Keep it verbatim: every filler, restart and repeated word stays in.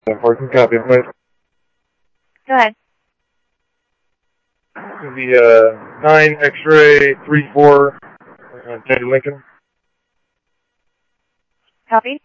Parking copy, please. Go ahead. The uh, nine X-ray three four uh, J Lincoln. Copy.